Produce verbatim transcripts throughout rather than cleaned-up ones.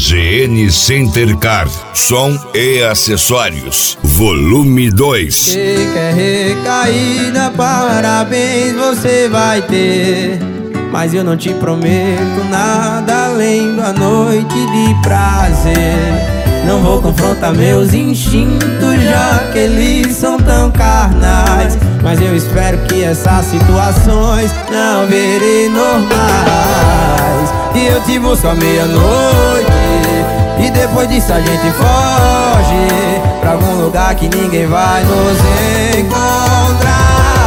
G N Center Car, som e acessórios, volume dois. Se quer recaída, parabéns você vai ter, mas eu não te prometo nada além da noite de prazer. Não vou confrontar meus instintos, já que eles são tão carnais, mas eu espero que essas situações não virem normais. E eu te busco à meia-noite, e depois disso a gente foge pra algum lugar que ninguém vai nos encontrar.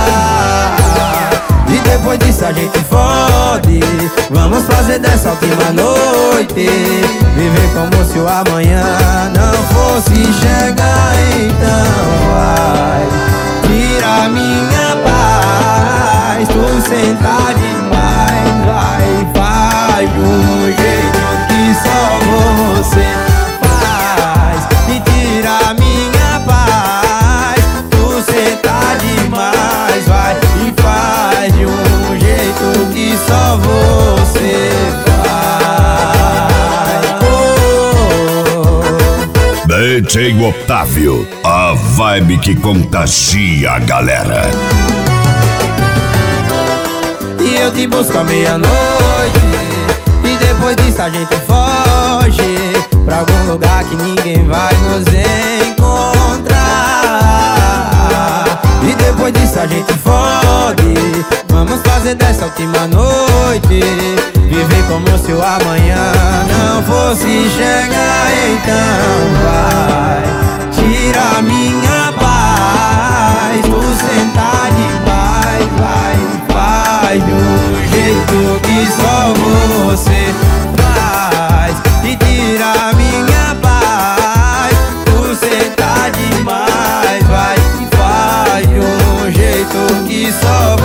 E depois disso a gente fode, vamos fazer dessa última noite viver como se o amanhã não fosse chegar. Então vai, tira minha paz, tu senta demais, vai, faz de um jeito que só você faz. E tira minha paz, tu senta demais, vai, e faz de um jeito que só você faz. Oh. D J Otávio, a vibe que contagia a galera. E eu te busco à meia-noite, e depois disso a gente foge pra algum lugar que ninguém vai nos encontrar. E depois disso a gente fode, vamos fazer dessa última noite viver como se o amanhã não fosse chegar. Então vai, tira minha paz, tu senta demais, vai, faz de um jeito que só você faz. E tira minha paz, tu senta demais, vai, e faz de um jeito que só você